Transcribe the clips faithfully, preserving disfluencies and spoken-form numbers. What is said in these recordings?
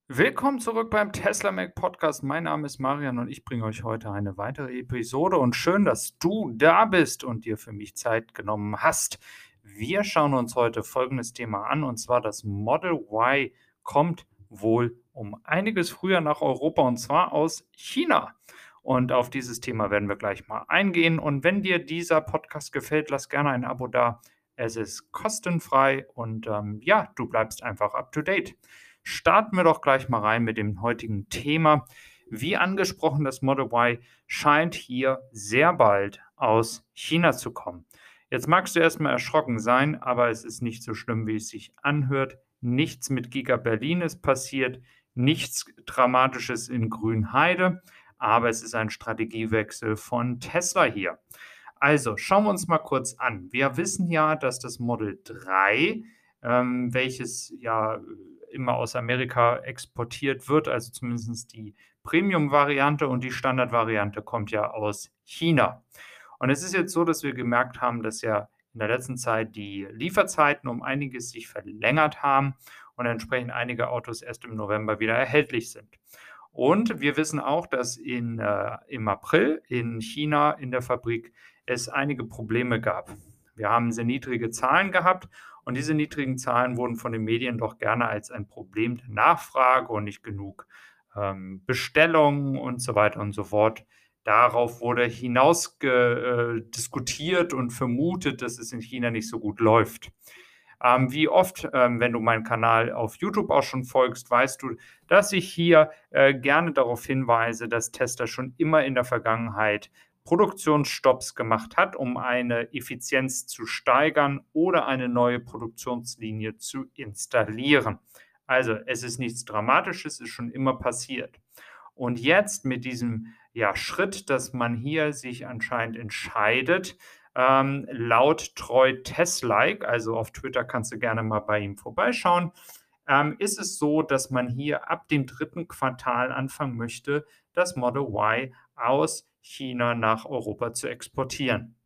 Willkommen zurück beim Tesla Mac Podcast. Mein Name ist Marian und ich bringe euch heute eine weitere Episode und schön, dass du da bist und dir für mich Zeit genommen hast. Wir schauen uns heute folgendes Thema an, und zwar das Model Y kommt wohl um einiges früher nach Europa, und zwar aus China. Und auf dieses Thema werden wir gleich mal eingehen. Und wenn dir dieser Podcast gefällt, lass gerne ein Abo da. Es ist kostenfrei und ähm, ja, du bleibst einfach up to date. Starten wir doch gleich mal rein mit dem heutigen Thema. Wie angesprochen, das Model Y scheint hier sehr bald aus China zu kommen. Jetzt magst du erstmal erschrocken sein, aber es ist nicht so schlimm, wie es sich anhört. Nichts mit Giga Berlin ist passiert, nichts Dramatisches in Grünheide, aber es ist ein Strategiewechsel von Tesla hier. Also, schauen wir uns mal kurz an. Wir wissen ja, dass das Model drei, ähm, welches ja immer aus Amerika exportiert wird, also zumindest die Premium-Variante, und die Standard-Variante kommt ja aus China. Und es ist jetzt so, dass wir gemerkt haben, dass ja in der letzten Zeit die Lieferzeiten um einiges sich verlängert haben und entsprechend einige Autos erst im November wieder erhältlich sind. Und wir wissen auch, dass in, äh, im April in China in der Fabrik es einige Probleme gab. Wir haben sehr niedrige Zahlen gehabt, und diese niedrigen Zahlen wurden von den Medien doch gerne als ein Problem der Nachfrage und nicht genug ähm, Bestellungen und so weiter und so fort. Darauf wurde hinaus ge, äh, diskutiert und vermutet, dass es in China nicht so gut läuft. Ähm, wie oft, ähm, wenn du meinen Kanal auf YouTube auch schon folgst, weißt du, dass ich hier äh, gerne darauf hinweise, dass Tesla schon immer in der Vergangenheit Produktionsstopps gemacht hat, um eine Effizienz zu steigern oder eine neue Produktionslinie zu installieren. Also es ist nichts Dramatisches, ist schon immer passiert. Und jetzt mit diesem ja, Schritt, dass man hier sich anscheinend entscheidet, ähm, laut Troy Teslike, also auf Twitter kannst du gerne mal bei ihm vorbeischauen, ähm, ist es so, dass man hier ab dem dritten Quartal anfangen möchte, das Model Y aus China nach Europa zu exportieren.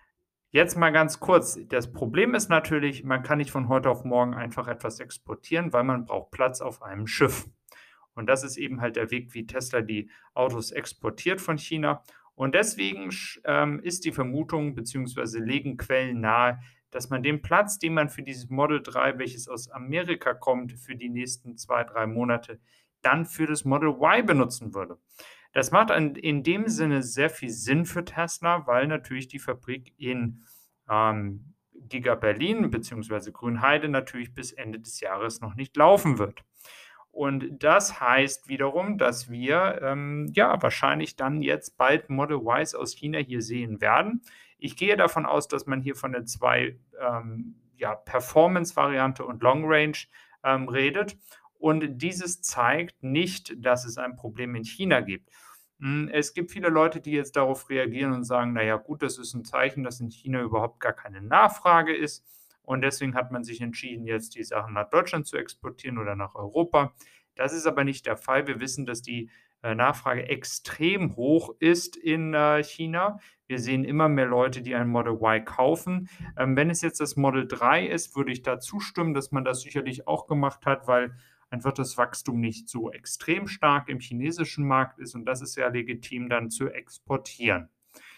Jetzt mal ganz kurz. Das Problem ist natürlich, man kann nicht von heute auf morgen einfach etwas exportieren, weil man braucht Platz auf einem Schiff. Und das ist eben halt der Weg, wie Tesla die Autos exportiert von China. Und deswegen sch ähm, ist die Vermutung beziehungsweise legen Quellen nahe, dass man den Platz, den man für dieses Model drei, welches aus Amerika kommt, für die nächsten zwei, drei Monate dann für das Model Y benutzen würde. Das macht an in dem Sinne sehr viel Sinn für Tesla, weil natürlich die Fabrik in, ähm, Giga Berlin beziehungsweise Grünheide natürlich bis Ende des Jahres noch nicht laufen wird. Und das heißt wiederum, dass wir, ähm, ja, wahrscheinlich dann jetzt bald Model Ys aus China hier sehen werden. Ich gehe davon aus, dass man hier von der zwei, ähm, ja, Performance-Variante und Long Range, ähm, redet. Und dieses zeigt nicht, dass es ein Problem in China gibt. Hm, es gibt viele Leute, die jetzt darauf reagieren und sagen: „Na ja, gut, das ist ein Zeichen, dass in China überhaupt gar keine Nachfrage ist, und deswegen hat man sich entschieden, jetzt die Sachen nach Deutschland zu exportieren oder nach Europa.“ Das ist aber nicht der Fall. Wir wissen, dass die, äh, Nachfrage extrem hoch ist in, äh, China. Wir sehen immer mehr Leute, die ein Model Y kaufen. Ähm, wenn es jetzt das Model drei ist, würde ich da zustimmen, dass man das sicherlich auch gemacht hat, weil einfach das Wachstum nicht so extrem stark im chinesischen Markt ist, und das ist ja legitim dann zu exportieren.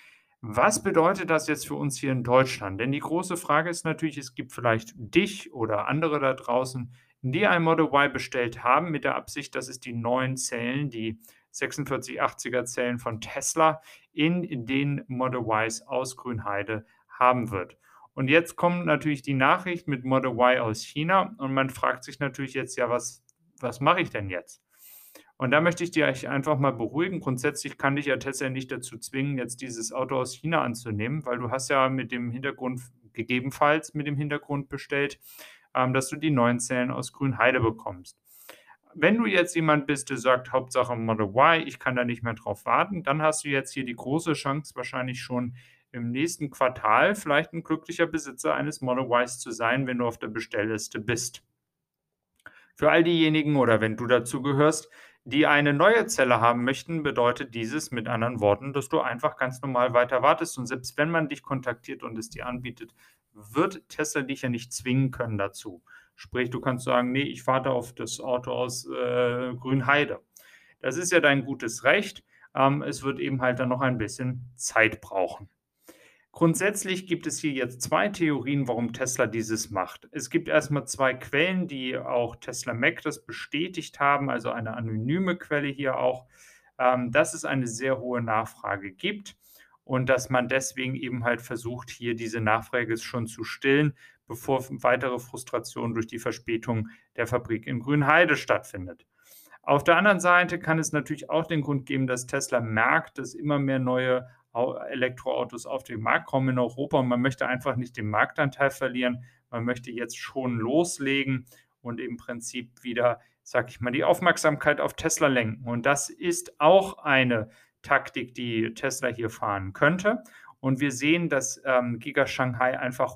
Was bedeutet das jetzt für uns hier in Deutschland? Denn die große Frage ist natürlich, es gibt vielleicht dich oder andere da draußen, die ein Model Y bestellt haben mit der Absicht, dass es die neuen Zellen, die sechsundvierzig achtziger Zellen von Tesla in den Model Ys aus Grünheide haben wird. Und jetzt kommt natürlich die Nachricht mit Model Y aus China, und man fragt sich natürlich jetzt, ja, was was mache ich denn jetzt? Und da möchte ich dir dich einfach mal beruhigen. Grundsätzlich kann dich ja Tesla nicht dazu zwingen, jetzt dieses Auto aus China anzunehmen, weil du hast ja mit dem Hintergrund gegebenenfalls mit dem Hintergrund bestellt, ähm, dass du die neuen Zellen aus Grünheide bekommst. Wenn du jetzt jemand bist, der sagt: „Hauptsache Model Y, ich kann da nicht mehr drauf warten“, dann hast du jetzt hier die große Chance, wahrscheinlich schon im nächsten Quartal vielleicht ein glücklicher Besitzer eines Model Ys zu sein, wenn du auf der Bestellliste bist. Für all diejenigen oder wenn du dazu gehörst, die eine neue Zelle haben möchten, bedeutet dieses mit anderen Worten, dass du einfach ganz normal weiter wartest, und selbst wenn man dich kontaktiert und es dir anbietet, wird Tesla dich ja nicht zwingen können dazu. Sprich, du kannst sagen: „Ne, ich warte auf das Auto aus, äh, Grünheide.“ Das ist ja dein gutes Recht. Ähm, es wird eben halt dann noch ein bisschen Zeit brauchen. Grundsätzlich gibt es hier jetzt zwei Theorien, warum Tesla dieses macht. Es gibt erst mal zwei Quellen, die auch Tesla-Mac das bestätigt haben, also eine anonyme Quelle hier auch, ähm, dass es eine sehr hohe Nachfrage gibt und dass man deswegen eben halt versucht, hier diese Nachfrage schon zu stillen, bevor f weitere Frustration durch die Verspätung der Fabrik in Grünheide stattfindet. Auf der anderen Seite kann es natürlich auch den Grund geben, dass Tesla merkt, dass immer mehr neue Au Elektroautos auf den Markt kommen in Europa und man möchte einfach nicht den Marktanteil verlieren. Man möchte jetzt schon loslegen und im Prinzip wieder, sage ich mal, die Aufmerksamkeit auf Tesla lenken. Und das ist auch eine Taktik, die Tesla hier fahren könnte. Und wir sehen, dass, ähm, Giga Shanghai einfach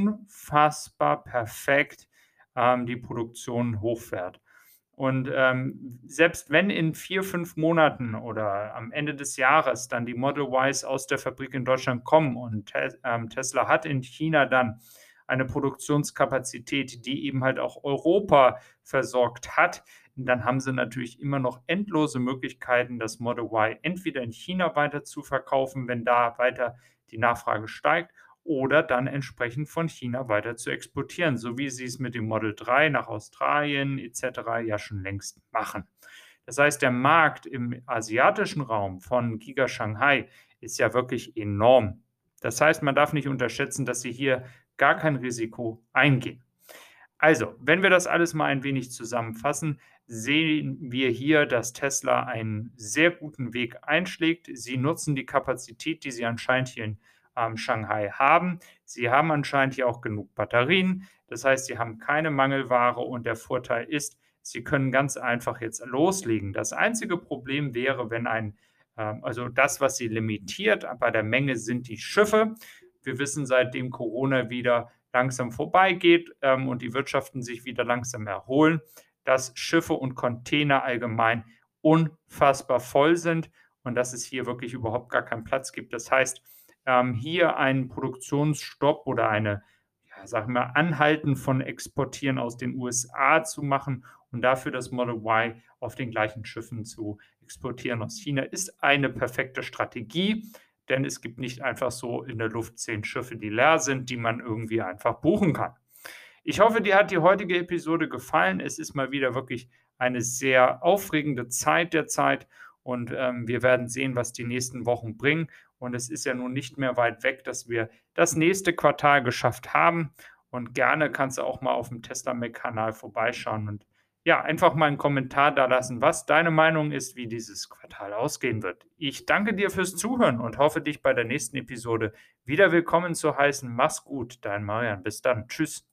unfassbar perfekt, ähm, die Produktion hochfährt. Und, ähm, selbst wenn in vier, fünf Monaten oder am Ende des Jahres dann die Model Ys aus der Fabrik in Deutschland kommen und Tes ähm, Tesla hat in China dann eine Produktionskapazität, die eben halt auch Europa versorgt hat, dann haben sie natürlich immer noch endlose Möglichkeiten, das Model Y entweder in China weiter zu verkaufen, wenn da weiter die Nachfrage steigt, oder dann entsprechend von China weiter zu exportieren, so wie sie es mit dem Model drei nach Australien et cetera ja schon längst machen. Das heißt, der Markt im asiatischen Raum von Giga Shanghai ist ja wirklich enorm. Das heißt, man darf nicht unterschätzen, dass sie hier gar kein Risiko eingehen. Also, wenn wir das alles mal ein wenig zusammenfassen, sehen wir hier, dass Tesla einen sehr guten Weg einschlägt. Sie nutzen die Kapazität, die sie anscheinend hier in ähm, Shanghai haben. Sie haben anscheinend hier auch genug Batterien. Das heißt, sie haben keine Mangelware und der Vorteil ist, sie können ganz einfach jetzt loslegen. Das einzige Problem wäre, wenn ein, ähm, also das, was sie limitiert bei der Menge, sind die Schiffe. Wir wissen, seitdem Corona wieder langsam vorbeigeht ähm, und die Wirtschaften sich wieder langsam erholen, dass Schiffe und Container allgemein unfassbar voll sind und dass es hier wirklich überhaupt gar keinen Platz gibt. Das heißt, ähm, hier einen Produktionsstopp oder eine, ja, sagen wir, Anhalten von Exportieren aus den U S A zu machen und dafür das Model Y auf den gleichen Schiffen zu exportieren aus China, ist eine perfekte Strategie, denn es gibt nicht einfach so in der Luft zehn Schiffe, die leer sind, die man irgendwie einfach buchen kann. Ich hoffe, dir hat die heutige Episode gefallen. Es ist mal wieder wirklich eine sehr aufregende Zeit derzeit und ähm, wir werden sehen, was die nächsten Wochen bringen. Und es ist ja nun nicht mehr weit weg, dass wir das nächste Quartal geschafft haben. Und gerne kannst du auch mal auf dem Tesla-Mac-Kanal vorbeischauen und ja, einfach mal einen Kommentar da lassen, was deine Meinung ist, wie dieses Quartal ausgehen wird. Ich danke dir fürs Zuhören und hoffe, dich bei der nächsten Episode wieder willkommen zu heißen. Mach's gut, dein Marian. Bis dann. Tschüss.